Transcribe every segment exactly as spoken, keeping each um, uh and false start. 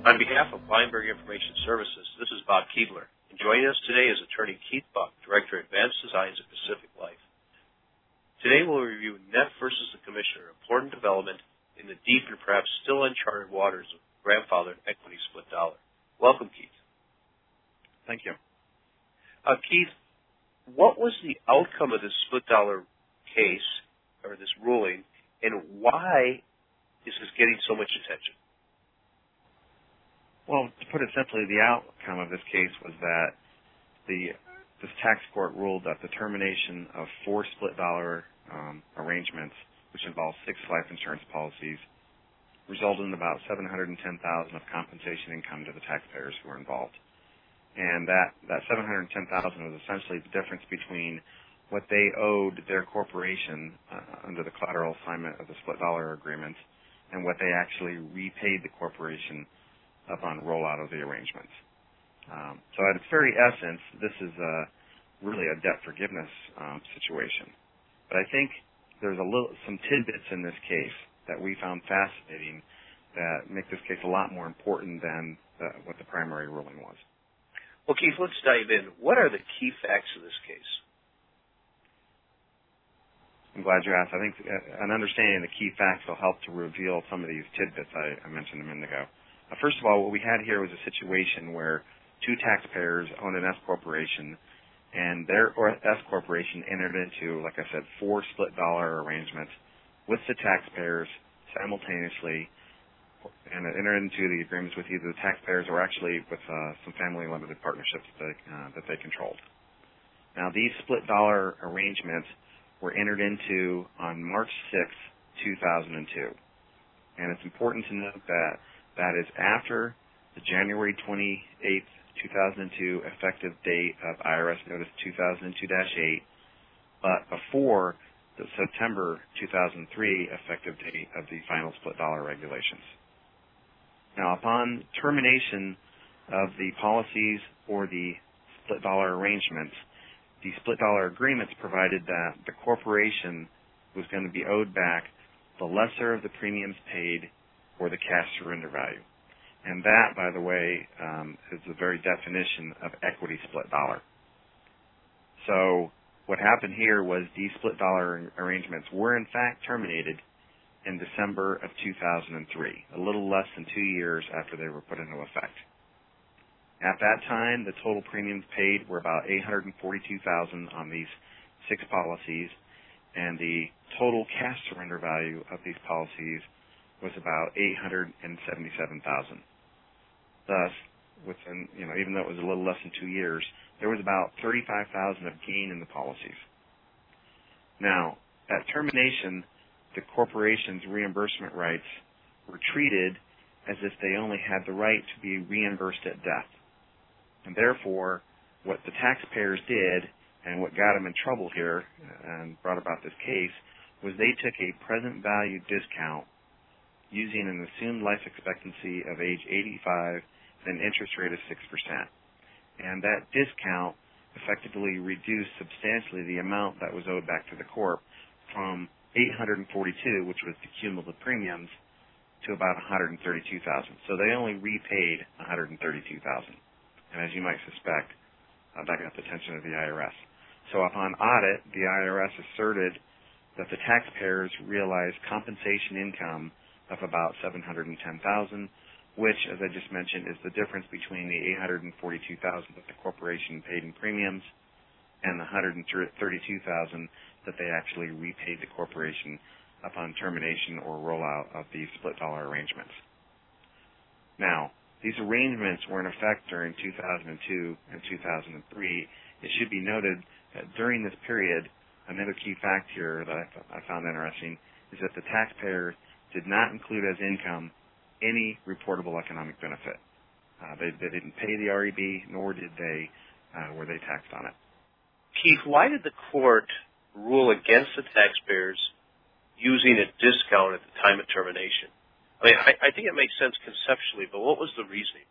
On behalf of Weinberg Information Services, this is Bob Keebler, and joining us today is attorney Keith Buck, Director of Advanced Designs at Pacific Life. Today we'll review Neff versus the Commissioner, important development in the deep and perhaps still uncharted waters of grandfathered equity split dollar. Welcome, Keith. Thank you. Uh, Keith, what was the outcome of this split dollar case, or this ruling, and why is this getting so much attention? Well, to put it simply, the outcome of this case was that the this tax court ruled that the termination of four split dollar um, arrangements, which involved six life insurance policies, resulted in about seven hundred ten thousand dollars of compensation income to the taxpayers who were involved. And that, that seven hundred ten thousand dollars was essentially the difference between what they owed their corporation uh, under the collateral assignment of the split dollar agreements and what they actually repaid the corporation upon rollout of the arrangements. Um, so at its very essence, this is a, really a debt forgiveness um, situation. But I think there's a little, some tidbits in this case that we found fascinating that make this case a lot more important than the, what the primary ruling was. Well, Keith, let's dive in. What are the key facts of this case? I'm glad you asked. I think an understanding of the key facts will help to reveal some of these tidbits I, I mentioned a minute ago. Uh, first of all, what we had here was a situation where two taxpayers owned an S corporation, and their S corporation entered into, like I said, four split dollar arrangements with the taxpayers simultaneously, and it entered into the agreements with either the taxpayers or actually with uh, some family limited partnerships that, uh, that they controlled. Now, these split dollar arrangements were entered into on March sixth, two thousand two, and it's important to note that that is after the January twenty-eighth, two thousand two effective date of I R S Notice two thousand two dash eight, but before the September two thousand three effective date of the final split dollar regulations. Now, upon termination of the policies or the split dollar arrangements, the split dollar agreements provided that the corporation was going to be owed back the lesser of the premiums paid or the cash surrender value. And that, by the way, um, is the very definition of equity split dollar. So what happened here was these split dollar arrangements were in fact terminated in December of two thousand three, a little less than two years after they were put into effect. At that time, the total premiums paid were about eight hundred forty-two thousand dollars on these six policies, and the total cash surrender value of these policies was about eight hundred seventy-seven thousand dollars. Thus, within, you know, even though it was a little less than two years, there was about thirty-five thousand dollars of gain in the policies. Now, at termination, the corporation's reimbursement rights were treated as if they only had the right to be reimbursed at death. And therefore, what the taxpayers did, and what got them in trouble here and brought about this case, was they took a present value discount using an assumed life expectancy of age eighty-five and an interest rate of six percent. And that discount effectively reduced substantially the amount that was owed back to the corp from eight hundred forty-two, which was the cumulative premiums, to about one hundred thirty-two thousand. So they only repaid one hundred thirty-two thousand. And as you might suspect, uh, that got the attention of the I R S. So upon audit, the I R S asserted that the taxpayers realized compensation income of about seven hundred ten thousand dollars, which, as I just mentioned, is the difference between the eight hundred forty-two thousand dollars that the corporation paid in premiums and the one hundred thirty-two thousand dollars that they actually repaid the corporation upon termination or rollout of the split dollar arrangements. Now, these arrangements were in effect during two thousand two and two thousand three. It should be noted that during this period, another key fact here that I found interesting is that the taxpayer did not include as income any reportable economic benefit. Uh, they, they didn't pay the R E B, nor did they uh, were they taxed on it. Keith, why did the court rule against the taxpayers using a discount at the time of termination? I mean, I, I think it makes sense conceptually, but what was the reasoning?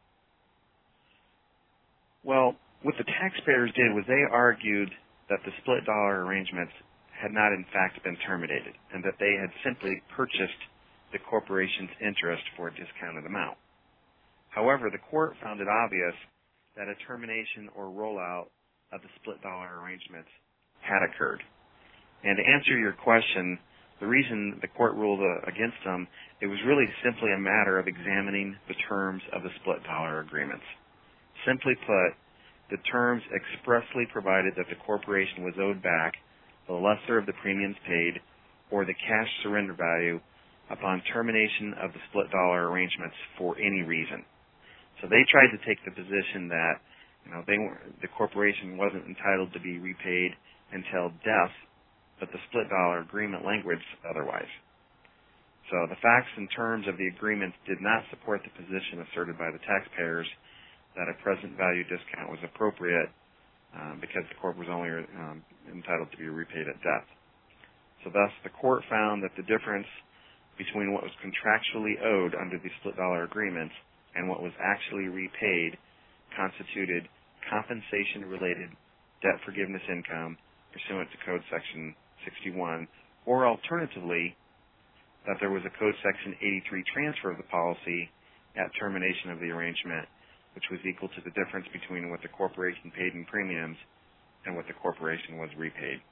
Well, what the taxpayers did was they argued that the split dollar arrangements had not in fact been terminated and that they had simply purchased the corporation's interest for a discounted amount. However, the court found it obvious that a termination or rollout of the split dollar arrangements had occurred. And to answer your question, the reason the court ruled uh, against them, it was really simply a matter of examining the terms of the split dollar agreements. Simply put, the terms expressly provided that the corporation was owed back the lesser of the premiums paid or the cash surrender value upon termination of the split dollar arrangements for any reason. So they tried to take the position that, you know, they were, the corporation wasn't entitled to be repaid until death, but the split dollar agreement language otherwise. So the facts and terms of the agreements did not support the position asserted by the taxpayers that a present value discount was appropriate um, because the corp was only um, entitled to be repaid at death. So thus, the court found that the difference between what was contractually owed under the split dollar agreements and what was actually repaid constituted compensation-related debt forgiveness income pursuant to Code Section sixty-one, or alternatively, that there was a Code Section eighty-three transfer of the policy at termination of the arrangement, which was equal to the difference between what the corporation paid in premiums and what the corporation was repaid.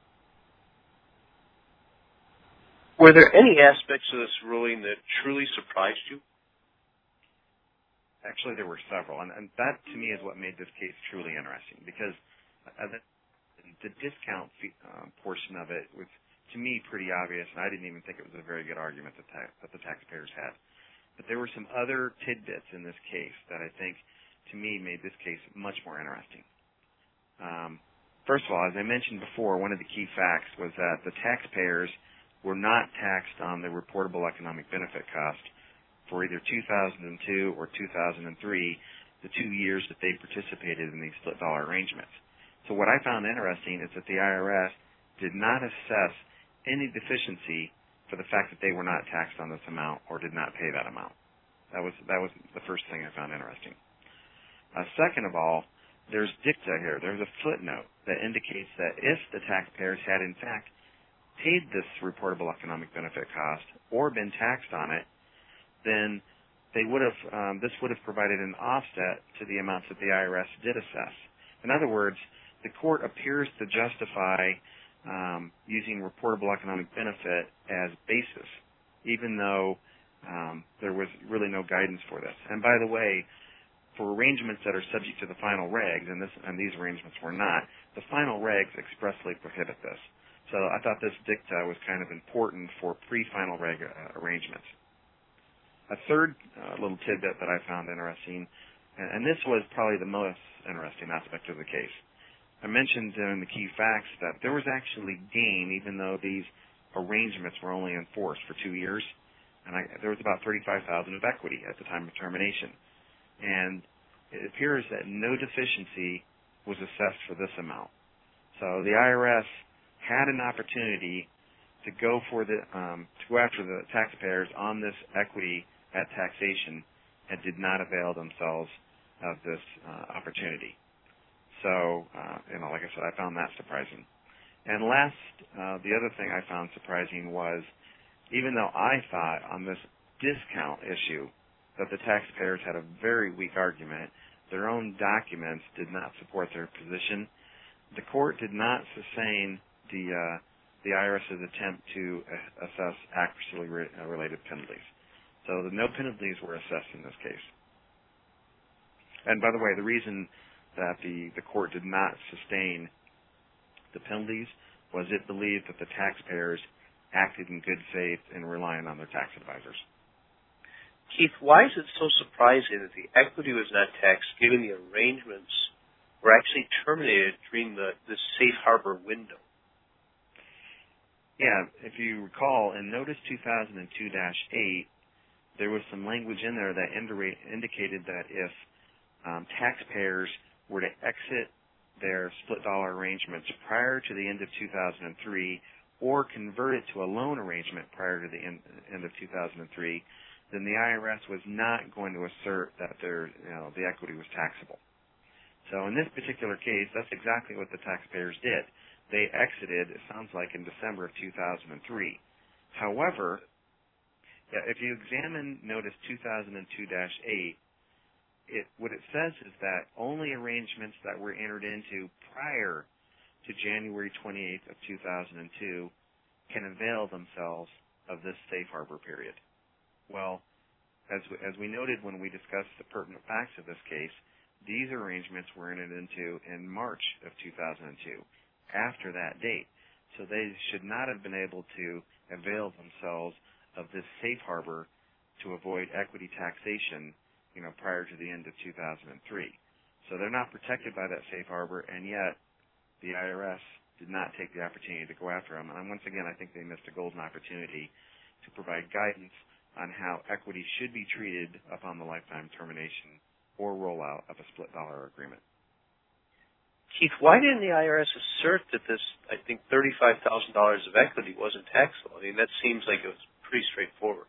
Were there any aspects of this ruling that truly surprised you? Actually, there were several, and, and that, to me, is what made this case truly interesting, because uh, the, the discount fee, um, portion of it was, to me, pretty obvious, and I didn't even think it was a very good argument that, ta- that the taxpayers had. But there were some other tidbits in this case that I think, to me, made this case much more interesting. Um, first of all, as I mentioned before, one of the key facts was that the taxpayers were not taxed on the reportable economic benefit cost for either two thousand two or two thousand three, the two years that they participated in these split dollar arrangements. So what I found interesting is that the I R S did not assess any deficiency for the fact that they were not taxed on this amount or did not pay that amount. That was that was the first thing I found interesting. Uh, second of all, there's dicta here. There's a footnote that indicates that if the taxpayers had in fact paid this reportable economic benefit cost or been taxed on it, then they would have um, this would have provided an offset to the amounts that the I R S did assess. In other words, the court appears to justify um, using reportable economic benefit as basis, even though um, there was really no guidance for this. And by the way, for arrangements that are subject to the final regs, and, this, and these arrangements were not, the final regs expressly prohibit this. So I thought this dicta was kind of important for pre-final reg uh, arrangements. A third uh, little tidbit that I found interesting, and, and this was probably the most interesting aspect of the case. I mentioned in the key facts that there was actually gain, even though these arrangements were only enforced for two years, and I, there was about thirty-five thousand dollars of equity at the time of termination. And it appears that no deficiency was assessed for this amount. So the I R S had an opportunity to go for the um, to go after the taxpayers on this equity at taxation and did not avail themselves of this uh, opportunity. So, uh, you know, like I said, I found that surprising. And last, uh, the other thing I found surprising was, even though I thought on this discount issue that the taxpayers had a very weak argument, their own documents did not support their position. The court did not sustain the uh, the IRS's attempt to uh, assess accuracy-related penalties. So the no penalties were assessed in this case. And by the way, the reason that the, the court did not sustain the penalties was it believed that the taxpayers acted in good faith in relying on their tax advisors. Keith, why is it so surprising that the equity was not taxed given the arrangements were actually terminated during the, the safe harbor window? Yeah, if you recall, in Notice two thousand two dash eight, there was some language in there that indicated that if um, taxpayers were to exit their split dollar arrangements prior to the end of two thousand three or convert it to a loan arrangement prior to the end, end of two thousand three, then the I R S was not going to assert that their, you know, the equity was taxable. So in this particular case, that's exactly what the taxpayers did. They exited, it sounds like, in December of two thousand three. However, if you examine Notice two thousand two dash eight, it, what it says is that only arrangements that were entered into prior to January twenty-eighth of two thousand two can avail themselves of this safe harbor period. Well, as we, as we noted when we discussed the pertinent facts of this case, these arrangements were entered into in March of two thousand two, after that date. So they should not have been able to avail themselves of this safe harbor to avoid equity taxation, you know, prior to the end of two thousand three. So they're not protected by that safe harbor, and yet the I R S did not take the opportunity to go after them. And once again, I think they missed a golden opportunity to provide guidance on how equity should be treated upon the lifetime termination or rollout of a split dollar agreement. Keith, why didn't the I R S assert that this, I think, thirty-five thousand dollars of equity wasn't taxable? I mean, that seems like it was pretty straightforward.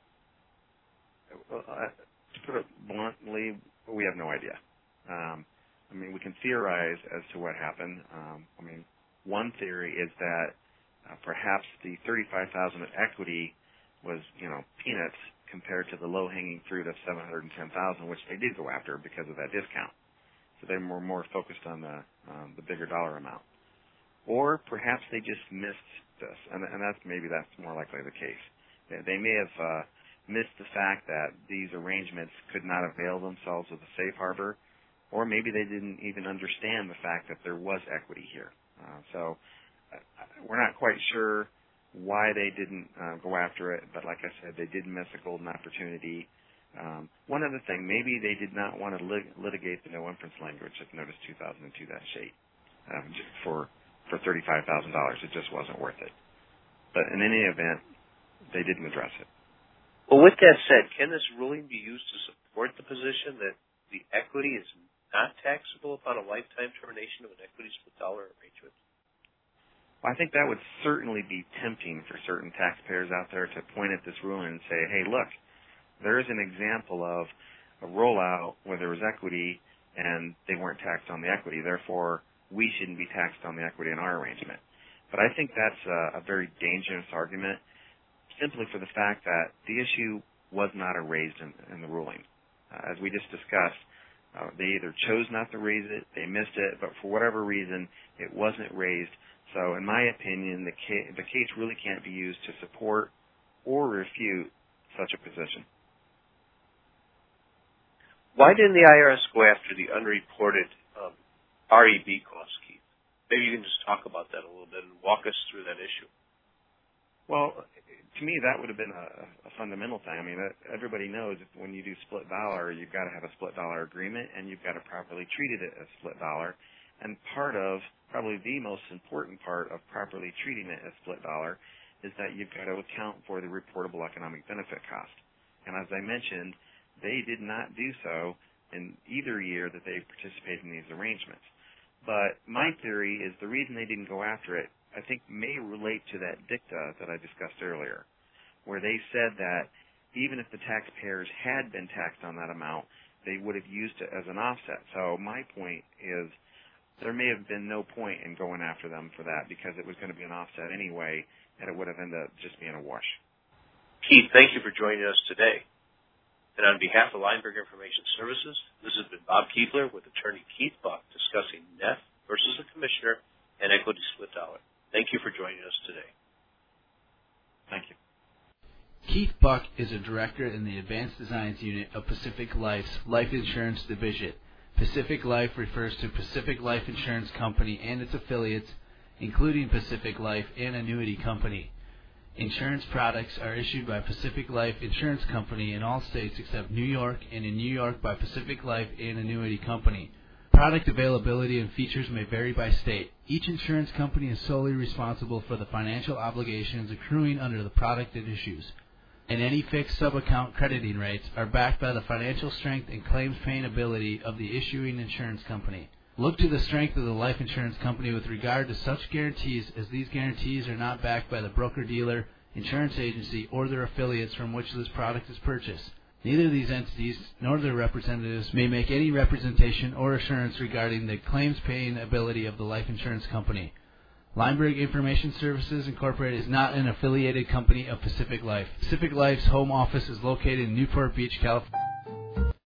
Well, uh, to put it bluntly, we have no idea. Um, I mean, we can theorize as to what happened. Um, I mean, one theory is that uh, perhaps the thirty-five thousand dollars of equity was, you know, peanuts compared to the low-hanging fruit of seven hundred ten thousand dollars, which they did go after because of that discount. So they were more focused on the um, the bigger dollar amount. Or perhaps they just missed this, and, and that's maybe that's more likely the case. They, they may have uh, missed the fact that these arrangements could not avail themselves of the safe harbor, or maybe they didn't even understand the fact that there was equity here. Uh, so uh, we're not quite sure why they didn't uh, go after it, but like I said, they did miss a golden opportunity. Um, one other thing, maybe they did not want to lit- litigate the no inference language of Notice two thousand two dash eight um, for for thirty-five thousand dollars. It just wasn't worth it. But in any event, they didn't address it. Well, with that said, can this ruling be used to support the position that the equity is not taxable upon a lifetime termination of an equity split dollar arrangement? Well, I think that would certainly be tempting for certain taxpayers out there to point at this ruling and say, hey, look, there is an example of a rollout where there was equity and they weren't taxed on the equity. Therefore, we shouldn't be taxed on the equity in our arrangement. But I think that's a, a very dangerous argument, simply for the fact that the issue was not raised in, in the ruling. Uh, as we just discussed, uh, they either chose not to raise it, they missed it, but for whatever reason, it wasn't raised. So in my opinion, the, ca- the case really can't be used to support or refute such a position. Why didn't the I R S go after the unreported um, R E B costs, Keith? Maybe you can just talk about that a little bit and walk us through that issue. Well, to me, that would have been a, a fundamental thing. I mean, everybody knows that when you do split dollar, you've got to have a split dollar agreement, and you've got to properly treat it as split dollar. And part of, probably the most important part of properly treating it as split dollar is that you've got to account for the reportable economic benefit cost. And as I mentioned, they did not do so in either year that they participated in these arrangements. But my theory is the reason they didn't go after it, I think, may relate to that dicta that I discussed earlier, where they said that even if the taxpayers had been taxed on that amount, they would have used it as an offset. So my point is there may have been no point in going after them for that because it was going to be an offset anyway, and it would have ended up just being a wash. Keith, thank you for joining us today. And on behalf of Lineberg Information Services, this has been Bob Keebler with attorney Keith Buck discussing N E F versus the Commissioner and equity split dollar. Thank you for joining us today. Thank you. Keith Buck is a director in the Advanced Designs Unit of Pacific Life's Life Insurance Division. Pacific Life refers to Pacific Life Insurance Company and its affiliates, including Pacific Life and Annuity Company. Insurance products are issued by Pacific Life Insurance Company in all states except New York, and in New York by Pacific Life and Annuity Company. Product availability and features may vary by state. Each insurance company is solely responsible for the financial obligations accruing under the product it issues, and any fixed sub-account crediting rates are backed by the financial strength and claims paying ability of the issuing insurance company. Look to the strength of the life insurance company with regard to such guarantees, as these guarantees are not backed by the broker-dealer, insurance agency, or their affiliates from which this product is purchased. Neither of these entities nor their representatives may make any representation or assurance regarding the claims-paying ability of the life insurance company. Lineberg Information Services Incorporated is not an affiliated company of Pacific Life. Pacific Life's home office is located in Newport Beach, California.